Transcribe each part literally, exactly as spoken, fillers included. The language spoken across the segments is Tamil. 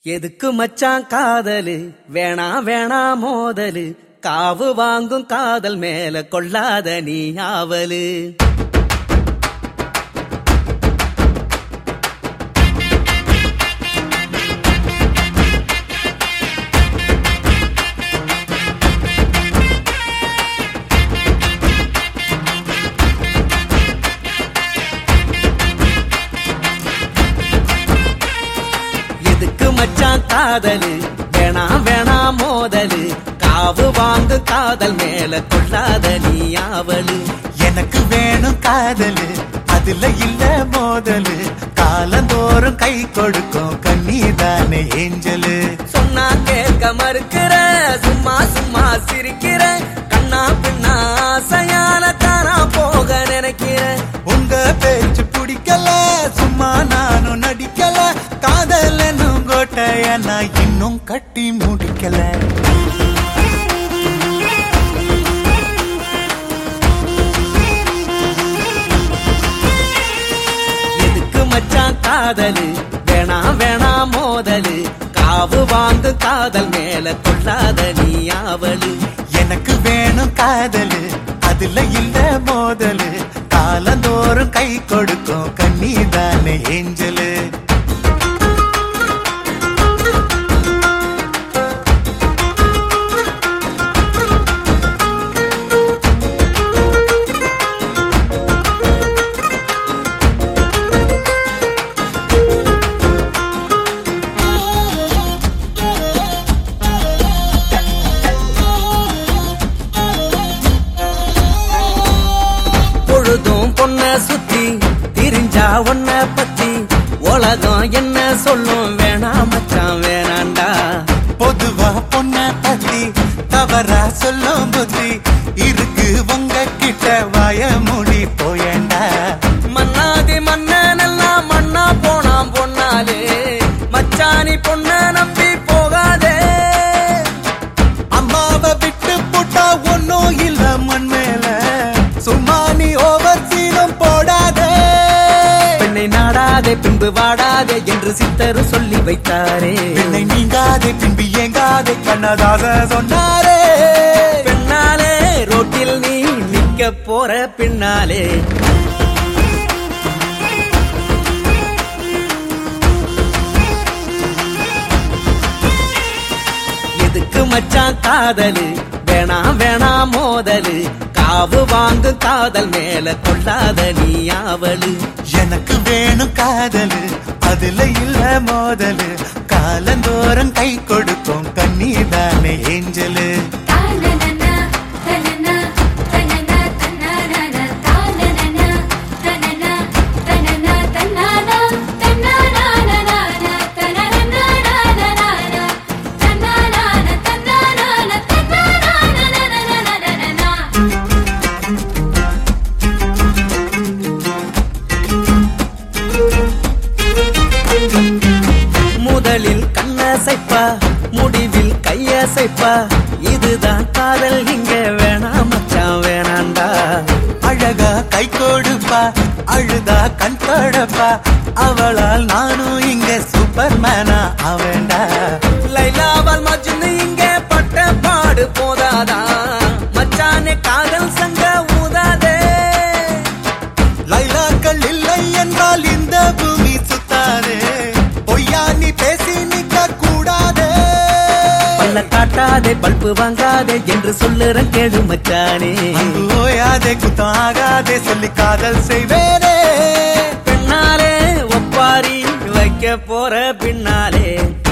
எதுக்கு மச்சான் காதலு வேணா வேணா மோதலு காவு வாங்கும் காதல் மேல கொள்ளாத நீ ஆவலு. மச்சான் காதலு வேணா வேணா மோதலு காவு வாங்கு காதல் மேல கொள்ளாத நீ ஆவலு. எனக்கு வேணும் காதலு அதுல இல்ல மோதலு காலந்தோறும் கை கொடுக்கும் கண்ணீதானே ஏஞ்சலு. சொன்னா கேட்க மறுக்கிற சும்மா சும்மா சிரிக்கிற கண்ணா பின்னா ஆசையால தானா போக நினைக்கிற. உங்க பேச்சு பிடிக்கல சும்மா நானும் நடிக்கல காதல் என்னும் கோட்டைய நான் இன்னும் கட்டி முடிக்கல. எதுக்கு மச்சான் காதலு வேணா வேணா மோதலு காவு வாங்கு காதல் மேல கொள்ளாத நீ ஆவலு. எனக்கு வேணும் காதலு அதுல இல்ல மோதலு காலந்தோறும் கை கொடுக்கும் கண்ணீதானே ஏஞ்சலு. பொழுதும் பொண்ண சுத்தி திரிஞ்சா ஒன்ன பத்தி உலகம் என்ன சொல்லும் வேணா மச்சான் வேணாண்டா. பொதுவா பொண்ண பத்தி தவறா சொல்லும் புத்தி இருக்கு உங்க கிட்ட வாய மூடி போயண்டா. மன்னாதி மன்னன் எல்லாம் மண்ணா போனாம் பொன்னாலே மச்சானி பொண்ண நம்பி போகாதே. அம்மாவை விட்டு போட்டா ஒன்னும் இல்ல மண் மேல சும்மா நீ ஓவர் சீனம் போடாதே. பெண்ணை நாடாதே பின்பு வாடாதே என்று சித்தரு சொல்லி வைத்தாரே. பெண்ணை நீங்காதே பின்பு ஏங்காதே கண்ணதாச சொன்னாரே. பெண்ணாலே ரோட்டில் நீ நிக்க போற பின்னாலே. எதுக்கு மச்சான் காதலு வேணா வேணா மோதலு காவு வாங்கு காதல் மேல கொள்ளாத நீ ஆவலு. எனக்கு வேணும் காதலு அதுல இல்ல மோதலு காலந்தோறும் கை கொடுக்கும் கண்ணீதானே ஏஞ்சலு. முதலில் கண்ணசைப்பா முடிவில் கையசைப்பா இதுதான் காதல் இங்க வேணா மச்சான் வேணாண்டா. அழகா கை கொடுப்பா அழுதா கண் தொடப்பா அவளால் நானும் இங்க சூப்பர் மேனா அவன்டா. லைலாவால் மஜ்னு இங்க பட்ட பாடு போதாதா மச்சானே காதல் சங்க ஊதாதே. லைலாக்கள் இல்லை என்றால் இந்த பூமி சுத்தாதே பொய்யா நீ பேசி நிக்க கூடாதே. பல்ல காட்டாதே பல்பு வாங்காதே என்று சொல்லுற கேடு மச்சானே. அங்கு ஓயாதே குத்தம் ஆகாதே சொல்லி காதல் செய்வேனே. பெண்ணாலே ஒப்பாரி வைக்க போற பின்னாலே.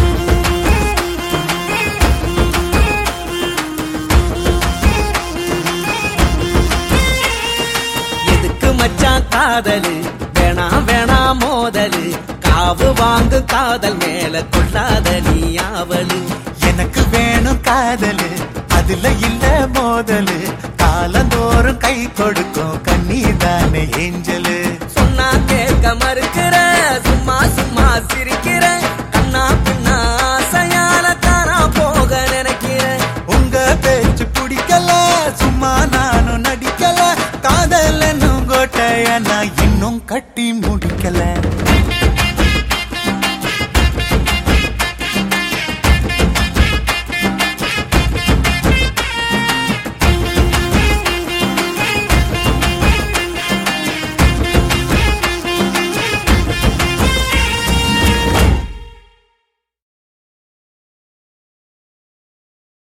எதுக்கு மச்சான் காதலு வேணா வேணா மோதலு காவு வாங்கு காதல் மேல கொள்ளாத நீ ஆவலு. எனக்கு வேணும் காதலு அதுல இல்ல மோதலு காலந்தோறும் கை கொடுக்கும் கண்ணீதானே ஏஞ்சலு. சொன்னா கேட்க மறுக்கிற சும்மா சும்மா சிரிக்கிற